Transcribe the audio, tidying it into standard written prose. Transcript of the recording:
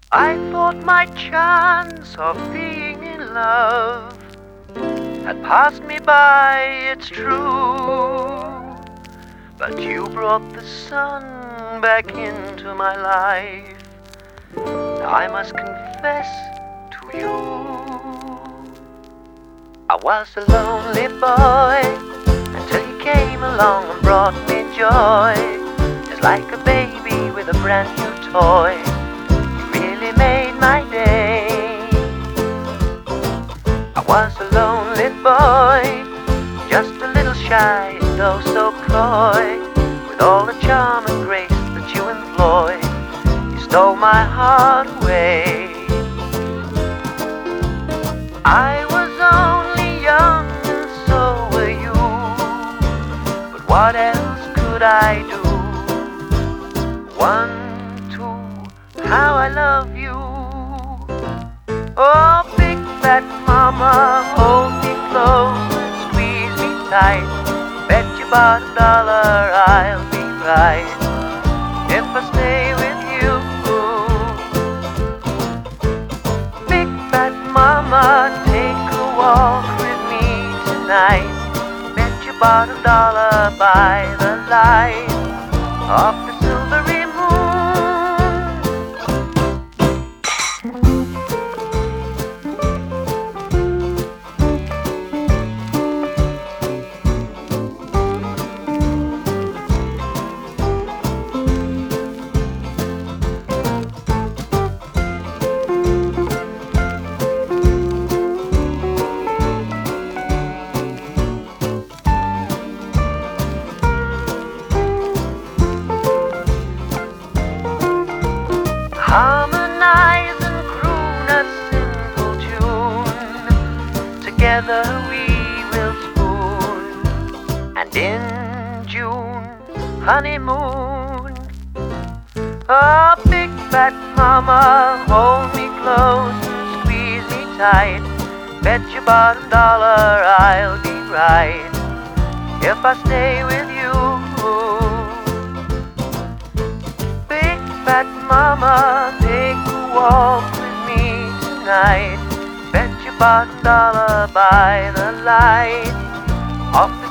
I thought my chance of being in love had passed me by, it's true. But you brought the sun back into my life. I must confess to you, I was a lonely boy until you came along and brought me joy. Just like a baby with a brand new toy, you really made my day. I was a lonely boy, just a little shy and oh so coy. With all the charm and grace that you employ, you stole my heart away. I was only young and so were you, but what else could I do? 1, 2, how I love you. Oh, big fat mama, hold me close and squeeze me tight. Bet you $1 I'll be right if I stay with you. Big fat mama, take a walk with me tonight. Bet you $1 by the light of the silvery moon. Harmonize and croon a simple tune. Together we will spoon, and in June, honeymoon. Oh, big fat mama, hold me close and squeeze me tight. Bet you $1 I'll be right if I stay with you. Fat mama, take a walk with me tonight. Bet you $1 by the light of the